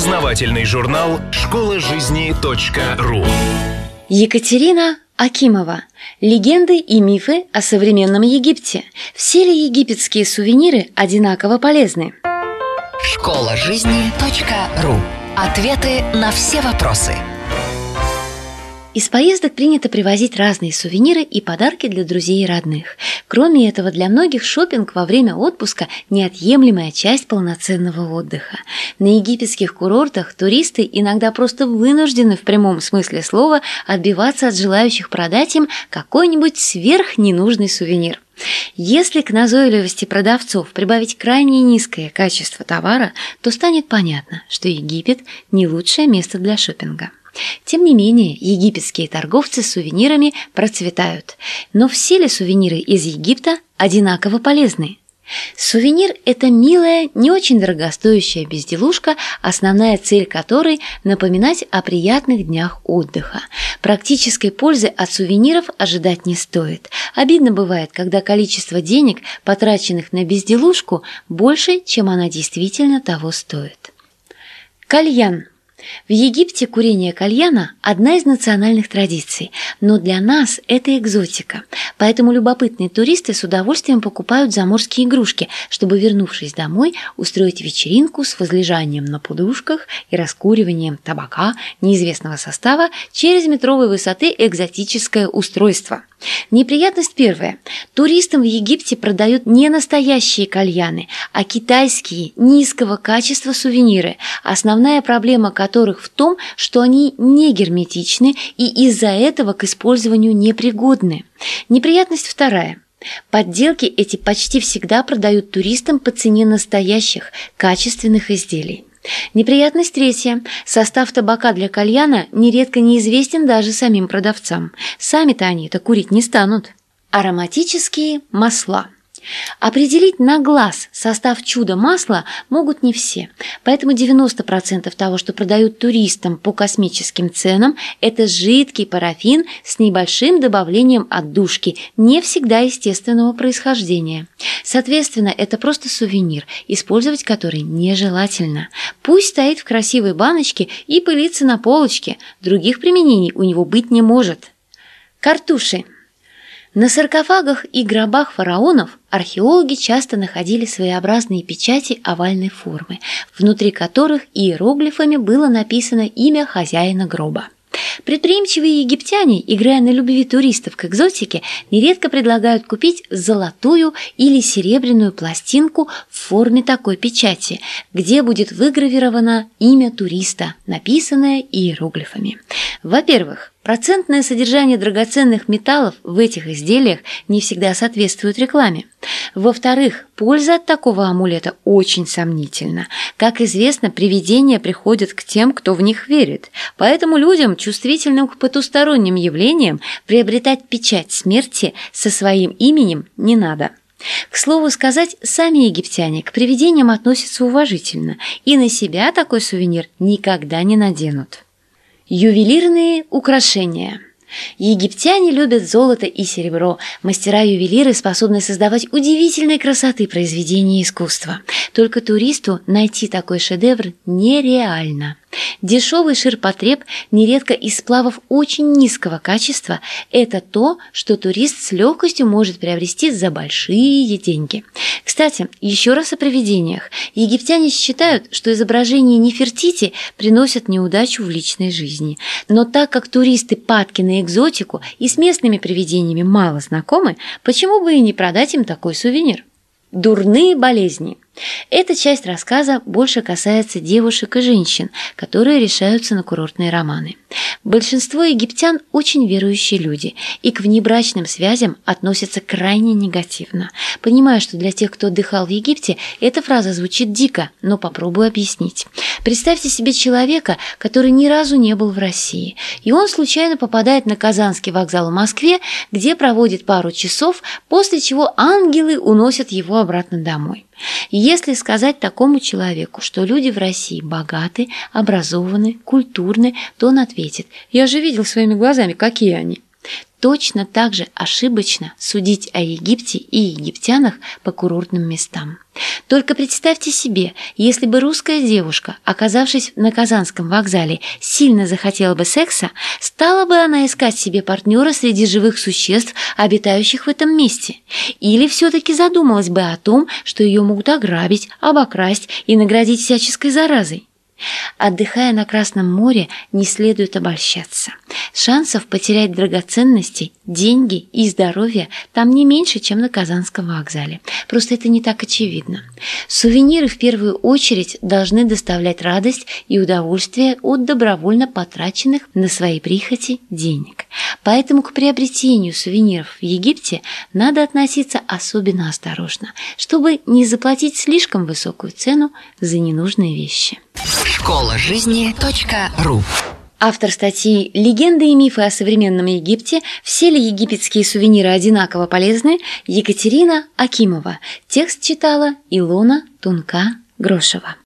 Познавательный журнал «Школа жизни.ру». Екатерина Акимова. Легенды и мифы о современном Египте. Все ли египетские сувениры одинаково полезны? Школа жизни.ру. Ответы на все вопросы. Из поездок принято привозить разные сувениры и подарки для друзей и родных. Кроме этого, для многих шопинг во время отпуска – неотъемлемая часть полноценного отдыха. На египетских курортах туристы иногда просто вынуждены в прямом смысле слова отбиваться от желающих продать им какой-нибудь сверхненужный сувенир. Если к назойливости продавцов прибавить крайне низкое качество товара, то станет понятно, что Египет – не лучшее место для шопинга. Тем не менее, египетские торговцы сувенирами процветают. Но все ли сувениры из Египта одинаково полезны? Сувенир – это милая, не очень дорогостоящая безделушка, основная цель которой – напоминать о приятных днях отдыха. Практической пользы от сувениров ожидать не стоит. Обидно бывает, когда количество денег, потраченных на безделушку, больше, чем она действительно того стоит. Кальян. В Египте курение кальяна – одна из национальных традиций, но для нас это экзотика. Поэтому любопытные туристы с удовольствием покупают заморские игрушки, чтобы, вернувшись домой, устроить вечеринку с возлежанием на подушках и раскуриванием табака неизвестного состава через метровой высоты экзотическое устройство. Неприятность первая. Туристам в Египте продают не настоящие кальяны, а китайские низкого качества сувениры, основная проблема которых в том, что они не герметичны и из-за этого к использованию непригодны. Неприятность вторая. Подделки эти почти всегда продают туристам по цене настоящих, качественных изделий. Неприятность третья. Состав табака для кальяна нередко неизвестен даже самим продавцам. Сами-то они-то курить не станут. Ароматические масла. Определить на глаз состав чудо-масла могут не все, поэтому 90% того, что продают туристам по космическим ценам, это жидкий парафин с небольшим добавлением отдушки, не всегда естественного происхождения. Соответственно, это просто сувенир, использовать который нежелательно. Пусть стоит в красивой баночке и пылится на полочке, других применений у него быть не может. Картуши. На саркофагах и гробах фараонов археологи часто находили своеобразные печати овальной формы, внутри которых иероглифами было написано имя хозяина гроба. Предприимчивые египтяне, играя на любви туристов к экзотике, нередко предлагают купить золотую или серебряную пластинку в форме такой печати, где будет выгравировано имя туриста, написанное иероглифами. Во-первых, процентное содержание драгоценных металлов в этих изделиях не всегда соответствует рекламе. Во-вторых, польза от такого амулета очень сомнительна. Как известно, привидения приходят к тем, кто в них верит. Поэтому людям, чувствительным к потусторонним явлениям, приобретать печать смерти со своим именем не надо. К слову сказать, сами египтяне к привидениям относятся уважительно и на себя такой сувенир никогда не наденут. Ювелирные украшения. Египтяне любят золото и серебро. Мастера-ювелиры способны создавать удивительной красоты произведения искусства. Только туристу найти такой шедевр нереально. Дешевый ширпотреб, нередко из сплавов очень низкого качества, это то, что турист с легкостью может приобрести за большие деньги. Кстати, еще раз о привидениях. Египтяне считают, что изображения Нефертити приносят неудачу в личной жизни. Но так как туристы падки на экзотику и с местными привидениями мало знакомы, почему бы и не продать им такой сувенир? Дурные болезни. Эта часть рассказа больше касается девушек и женщин, которые решаются на курортные романы. Большинство египтян очень верующие люди и к внебрачным связям относятся крайне негативно. Понимаю, что для тех, кто отдыхал в Египте, эта фраза звучит дико, но попробую объяснить. Представьте себе человека, который ни разу не был в России, и он случайно попадает на Казанский вокзал в Москве, где проводит пару часов, после чего ангелы уносят его обратно домой. Если сказать такому человеку, что люди в России богаты, образованы, культурны, то он ответит: «Я же видел своими глазами, какие они». точно так же ошибочно судить о Египте и египтянах по курортным местам. Только представьте себе, если бы русская девушка, оказавшись на Казанском вокзале, сильно захотела бы секса, стала бы она искать себе партнера среди живых существ, обитающих в этом месте? Или все-таки задумалась бы о том, что ее могут ограбить, обокрасть и наградить всяческой заразой? Отдыхая на Красном море, не следует обольщаться. Шансов потерять драгоценности, деньги и здоровье там не меньше, чем на Казанском вокзале. Просто это не так очевидно. Сувениры в первую очередь должны доставлять радость и удовольствие от добровольно потраченных на свои прихоти денег. Поэтому к приобретению сувениров в Египте надо относиться особенно осторожно, чтобы не заплатить слишком высокую цену за ненужные вещи. Школажизни.ру. Автор статьи «Легенды и мифы о современном Египте. Все ли египетские сувениры одинаково полезны?» Екатерина Акимова. Текст читала Илона Тунка-Грошева.